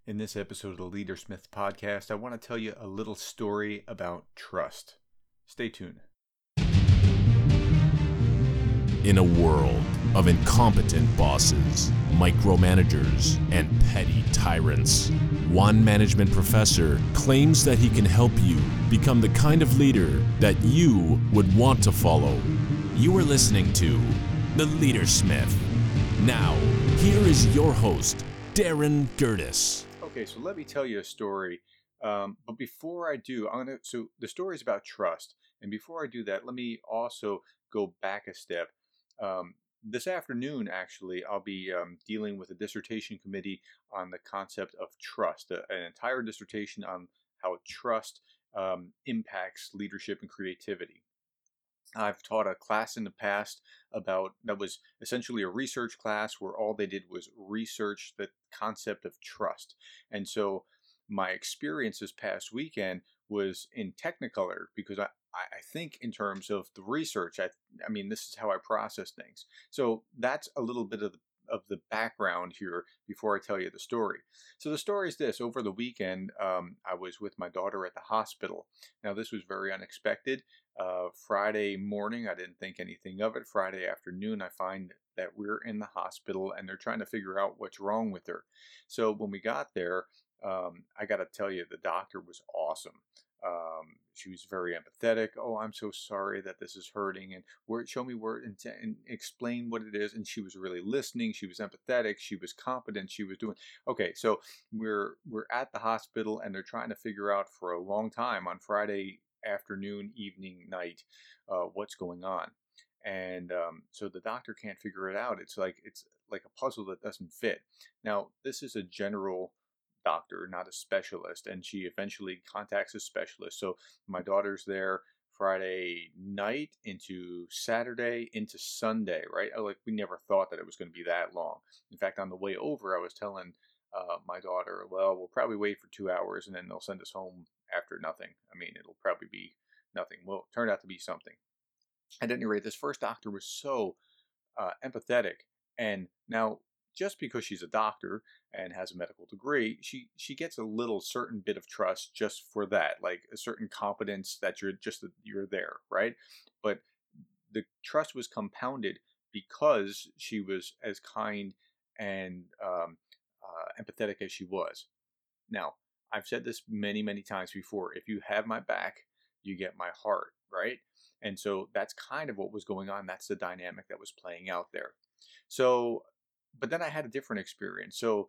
In this episode of the Leadersmith podcast, I want to tell you a little story about trust. Stay tuned. In a world of incompetent bosses, micromanagers, and petty tyrants, one management professor claims that he can help you become the kind of leader that you would want to follow. You are listening to The Leadersmith. Now, here is your host, Darren Gertis. Okay, so let me tell you a story. But before I do, so the story is about trust. And before I do that, let me also go back a step. This afternoon, actually, I'll be dealing with a dissertation committee on the concept of trust, an entire dissertation on how trust impacts leadership and creativity. I've taught a class in the past that was essentially a research class where all they did was research the concept of trust. And so my experience this past weekend was in Technicolor because I think in terms of the research, I mean, this is how I process things. So that's a little bit of the background here before I tell you the story. So the story is this. Over the weekend, I was with my daughter at the hospital. Now, this was very unexpected. Friday morning, I didn't think anything of it. Friday afternoon, I find that we're in the hospital and they're trying to figure out what's wrong with her. So when we got there, I got to tell you, the doctor was awesome. She was very empathetic. Oh, I'm so sorry that this is hurting, and show me where and explain what it is. And she was really listening. She was empathetic. She was competent. She was doing okay. So we're at the hospital, and they're trying to figure out for a long time on Friday afternoon, evening, night, what's going on. And so the doctor can't figure it out. It's like a puzzle that doesn't fit. Now, this is a general doctor, not a specialist, and she eventually contacts a specialist. So my daughter's there Friday night into Saturday into Sunday, right? Like, we never thought that it was going to be that long. In fact, on the way over, I was telling my daughter, well, we'll probably wait for 2 hours and then they'll send us home after nothing. I mean, it'll probably be nothing. Well, it turned out to be something. At any rate, this first doctor was so empathetic. And now, just because she's a doctor and has a medical degree, she gets a little certain bit of trust just for that, like a certain competence that you're there, right? But the trust was compounded because she was as kind and empathetic as she was. Now, I've said this many, many times before. If you have my back, you get my heart, right? And so that's kind of what was going on. That's the dynamic that was playing out there. So, but then I had a different experience. So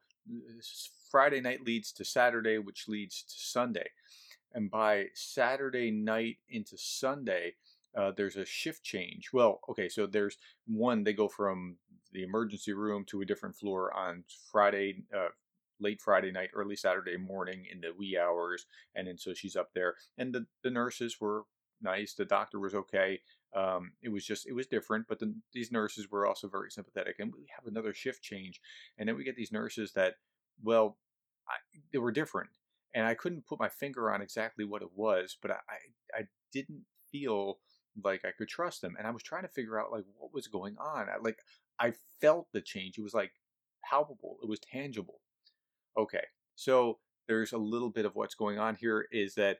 Friday night leads to Saturday, which leads to Sunday. And by Saturday night into Sunday, there's a shift change. Well, okay, so there's one, they go from the emergency room to a different floor on Friday, late Friday night, early Saturday morning in the wee hours. And then so she's up there. And the nurses were nice. The doctor was okay. It was different, but these nurses were also very sympathetic. And we have another shift change. And then we get these nurses that, well, they were different. And I couldn't put my finger on exactly what it was, but I didn't feel like I could trust them. And I was trying to figure out, like, what was going on. I felt the change. It was like palpable. It was tangible. Okay, so there's a little bit of what's going on here is that,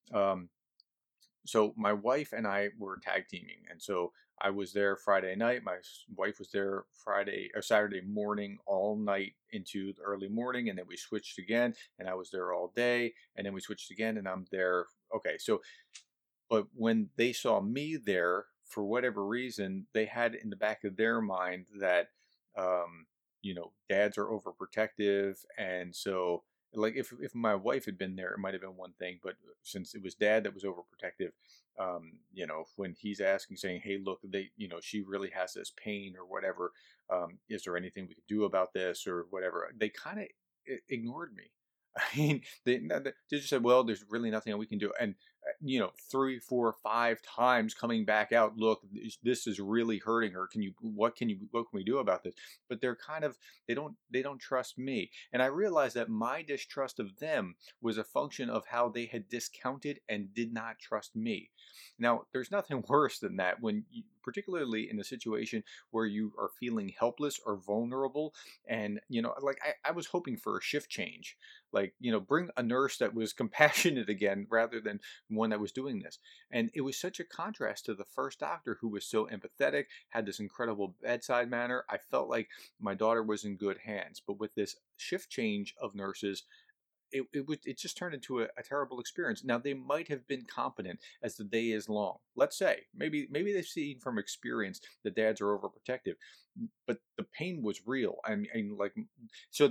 so my wife and I were tag teaming, and so I was there Friday night. My wife was there Friday or Saturday morning, all night into the early morning, and then we switched again, and I was there all day, and then we switched again, and I'm there. Okay, so, but when they saw me there, for whatever reason, they had in the back of their mind that, dads are overprotective. And so, like, if my wife had been there, it might have been one thing, but since it was dad that was overprotective, when he's asking, saying, hey, look, she really has this pain or whatever, is there anything we could do about this or whatever, they kind of ignored me. I mean, they just said, well, there's really nothing we can do. And, 3, 4, 5 times coming back out, look, this is really hurting her. What can we do about this? But they're they don't trust me. And I realized that my distrust of them was a function of how they had discounted and did not trust me. Now, there's nothing worse than that when particularly in a situation where you are feeling helpless or vulnerable. And, like I was hoping for a shift change, like, bring a nurse that was compassionate again rather than one that was doing this. And it was such a contrast to the first doctor who was so empathetic, had this incredible bedside manner. I felt like my daughter was in good hands. But with this shift change of nurses, it just turned into a terrible experience. Now they might have been competent as the day is long. Let's say maybe they've seen from experience that dads are overprotective, but the pain was real. I mean, like, so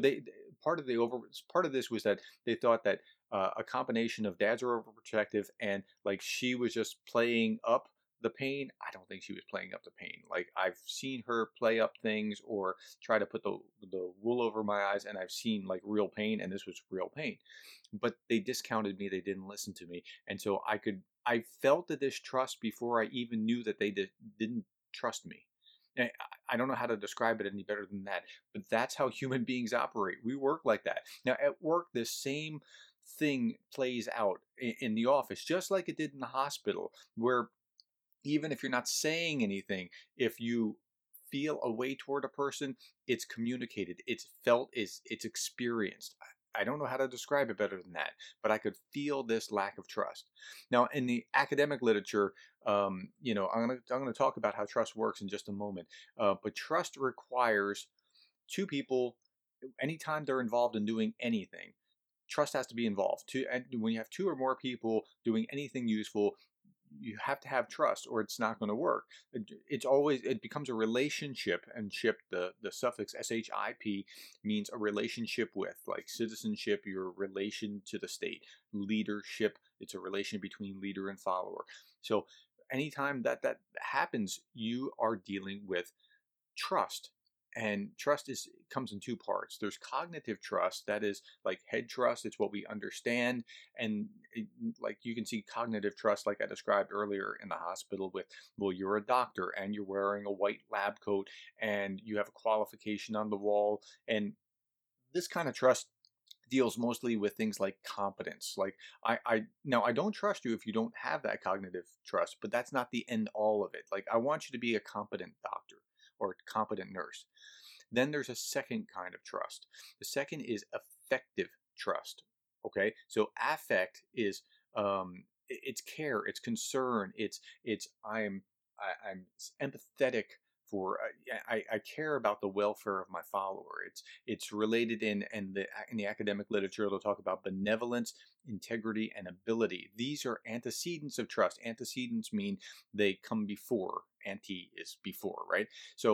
part of this was that they thought that a combination of dads are overprotective and like she was just playing up the pain. I don't think she was playing up the pain. Like, I've seen her play up things or try to put the wool over my eyes, and I've seen like real pain, and this was real pain. But they discounted me. They didn't listen to me, and so I felt the distrust before I even knew that they didn't trust me. And I don't know how to describe it any better than that, but that's how human beings operate. We work like that. Now at work, this same thing plays out in the office, just like it did in the hospital, where even if you're not saying anything, if you feel a way toward a person, it's communicated, it's felt, it's experienced. I don't know how to describe it better than that, but I could feel this lack of trust. Now, in the academic literature, I'm gonna talk about how trust works in just a moment. But trust requires two people, anytime they're involved in doing anything. Trust has to be involved. And when you have two or more people doing anything useful, you have to have trust or it's not going to work. It becomes a relationship, and ship, the suffix ship means a relationship with, like citizenship, your relation to the state. Leadership, it's a relation between leader and follower. So anytime that happens, you are dealing with trust. And trust comes in two parts. There's cognitive trust, that is like head trust, it's what we understand. And like, you can see cognitive trust like I described earlier in the hospital with, well, you're a doctor and you're wearing a white lab coat and you have a qualification on the wall. And this kind of trust deals mostly with things like competence. Like, I don't trust you if you don't have that cognitive trust, but that's not the end all of it. Like, I want you to be a competent doctor or a competent nurse. Then there's a second kind of trust. The second is affective trust. Okay, so affect is it's care, it's concern, it's I'm empathetic for I care about the welfare of my follower. It's related in the academic literature. They'll talk about benevolence, integrity, and ability. These are antecedents of trust. Antecedents mean they come before. Ante is before, right?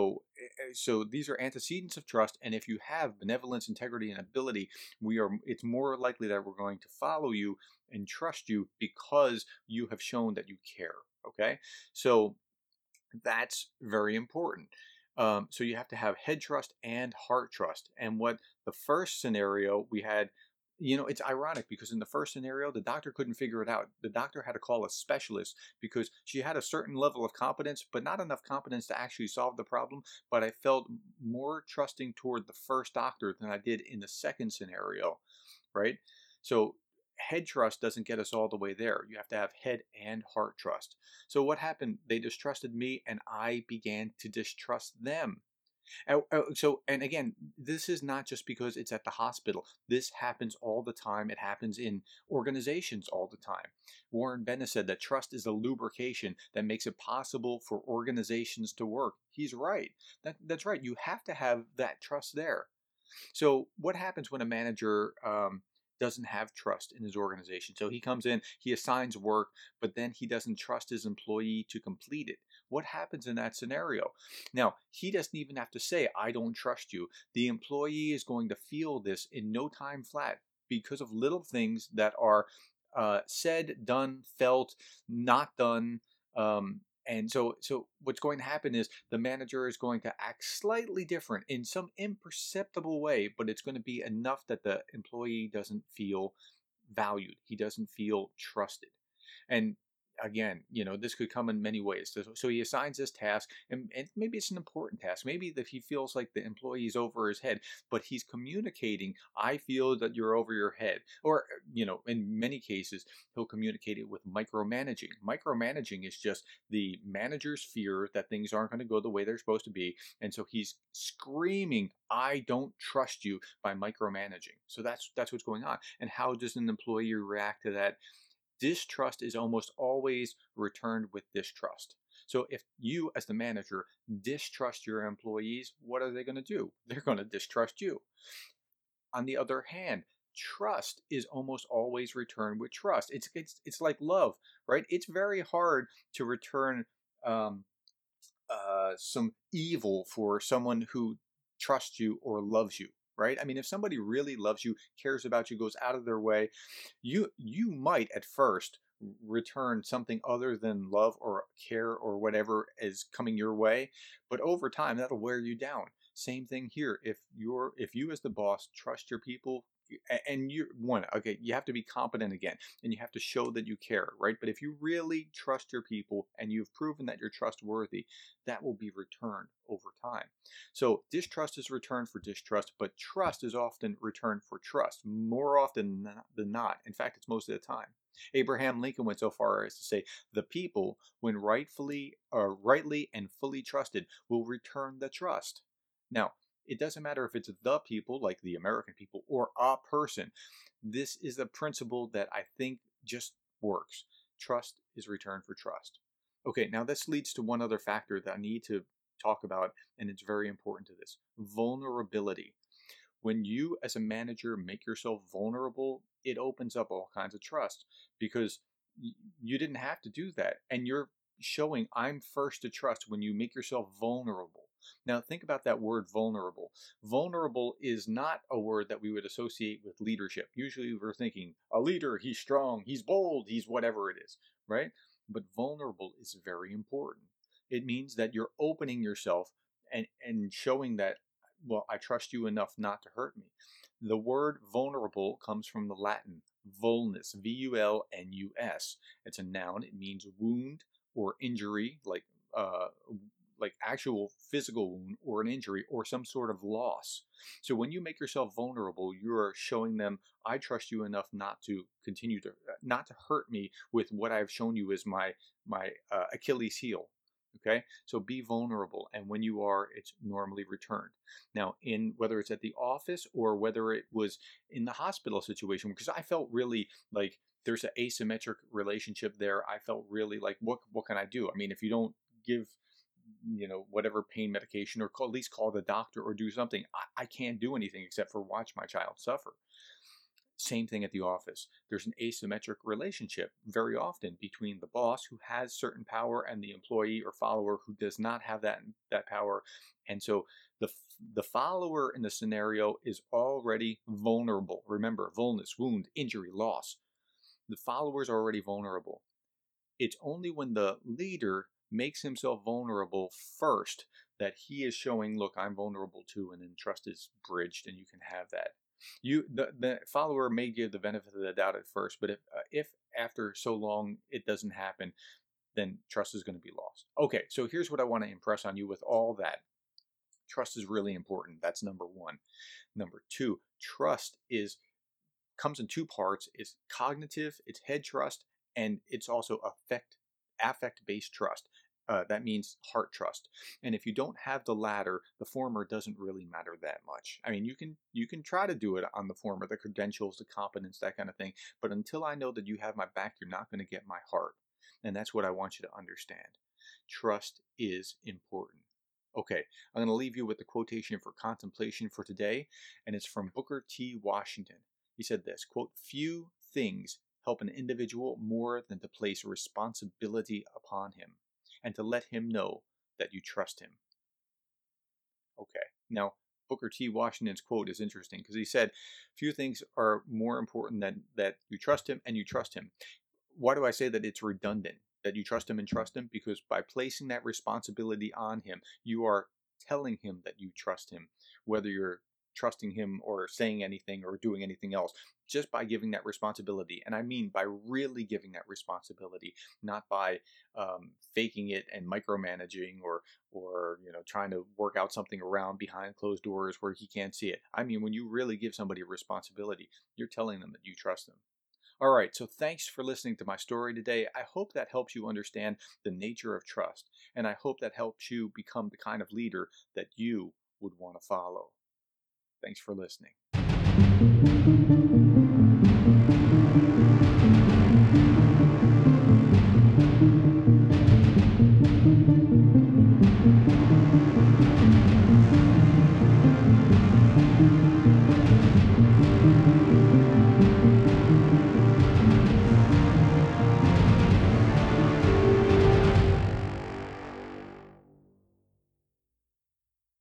So these are antecedents of trust, and if you have benevolence, integrity, and ability, it's more likely that we're going to follow you and trust you because you have shown that you care. Okay, so that's very important. So you have to have head trust and heart trust. And what the first scenario we had, it's ironic because in the first scenario, the doctor couldn't figure it out. The doctor had to call a specialist because she had a certain level of competence, but not enough competence to actually solve the problem. But I felt more trusting toward the first doctor than I did in the second scenario, right? So head trust doesn't get us all the way there. You have to have head and heart trust. So what happened? They distrusted me and I began to distrust them. And again, this is not just because it's at the hospital. This happens all the time. It happens in organizations all the time. Warren Bennett said that trust is a lubrication that makes it possible for organizations to work. He's right. That's right. You have to have that trust there. So what happens when a manager doesn't have trust in his organization? So he comes in, he assigns work, but then he doesn't trust his employee to complete it. What happens in that scenario? Now, he doesn't even have to say, I don't trust you. The employee is going to feel this in no time flat because of little things that are said, done, felt, not done. And so what's going to happen is the manager is going to act slightly different in some imperceptible way, but it's going to be enough that the employee doesn't feel valued. He doesn't feel trusted. And again, this could come in many ways. So he assigns this task, and maybe it's an important task. Maybe that he feels like the employee is over his head, but he's communicating, I feel that you're over your head. Or, in many cases, he'll communicate it with micromanaging. Micromanaging is just the manager's fear that things aren't going to go the way they're supposed to be. And so he's screaming, I don't trust you, by micromanaging. So that's what's going on. And how does an employee react to that? Distrust is almost always returned with distrust. So if you, as the manager, distrust your employees, what are they going to do? They're going to distrust you. On the other hand, trust is almost always returned with trust. It's like love, right? It's very hard to return um, some evil for someone who trusts you or loves you, right? I mean, if somebody really loves you, cares about you, goes out of their way, you might at first return something other than love or care or whatever is coming your way, but over time that'll wear you down. Same thing here. If you as the boss trust your people, and you have to be competent again, and you have to show that you care, right? But if you really trust your people and you've proven that you're trustworthy, that will be returned over time. So distrust is returned for distrust, but trust is often returned for trust, more often than not. In fact, it's most of the time. Abraham Lincoln went so far as to say, the people, when rightly and fully trusted, will return the trust. Now, it doesn't matter if it's the people, like the American people, or a person. This is a principle that I think just works. Trust is returned for trust. Okay, now this leads to one other factor that I need to talk about, and it's very important to this: vulnerability. When you, as a manager, make yourself vulnerable, it opens up all kinds of trust, because you didn't have to do that. And you're showing, I'm first to trust, when you make yourself vulnerable. Now, think about that word vulnerable. Vulnerable is not a word that we would associate with leadership. Usually we're thinking, a leader, he's strong, he's bold, he's whatever it is, right? But vulnerable is very important. It means that you're opening yourself and showing that, well, I trust you enough not to hurt me. The word vulnerable comes from the Latin vulnus, vulnus. It's a noun. It means wound or injury, like actual physical wound or an injury or some sort of loss. So when you make yourself vulnerable, you are showing them, I trust you enough not to hurt me with what I've shown you as my Achilles heel. Okay, so be vulnerable, and when you are, it's normally returned. Now, in whether it's at the office or whether it was in the hospital situation, because I felt really like there's an asymmetric relationship there. I felt really like, what can I do? I mean, if you don't give whatever pain medication, or at least call the doctor or do something, I can't do anything except for watch my child suffer. Same thing at the office. There's an asymmetric relationship very often between the boss, who has certain power, and the employee or follower who does not have that power. And so the follower in the scenario is already vulnerable. Remember, vulnus, wound, injury, loss. The follower is already vulnerable. It's only when the leader makes himself vulnerable first that he is showing, look, I'm vulnerable too, and then trust is bridged, and you can have that. The follower may give the benefit of the doubt at first, but if after so long it doesn't happen, then trust is going to be lost. Okay, so here's what I want to impress on you with all that. Trust is really important. That's number one. Number two, trust comes in two parts. It's cognitive, it's head trust, and it's also affect-based trust. That means heart trust. And if you don't have the latter, the former doesn't really matter that much. I mean, you can try to do it on the former, the credentials, the competence, that kind of thing. But until I know that you have my back, you're not going to get my heart. And that's what I want you to understand. Trust is important. Okay, I'm going to leave you with the quotation for contemplation for today, and it's from Booker T. Washington. He said this, quote, "Few things help an individual more than to place responsibility upon him, and to let him know that you trust him." Okay, now Booker T. Washington's quote is interesting, because he said, few things are more important than that you trust him and you trust him. Why do I say that it's redundant, that you trust him and trust him? Because by placing that responsibility on him, you are telling him that you trust him, whether you're trusting him or saying anything or doing anything else, just by giving that responsibility. And I mean by really giving that responsibility, not by faking it and micromanaging, or trying to work out something around behind closed doors where he can't see it. I mean, when you really give somebody a responsibility, you're telling them that you trust them. All right, so thanks for listening to my story today. I hope that helps you understand the nature of trust, and I hope that helps you become the kind of leader that you would want to follow. Thanks for listening.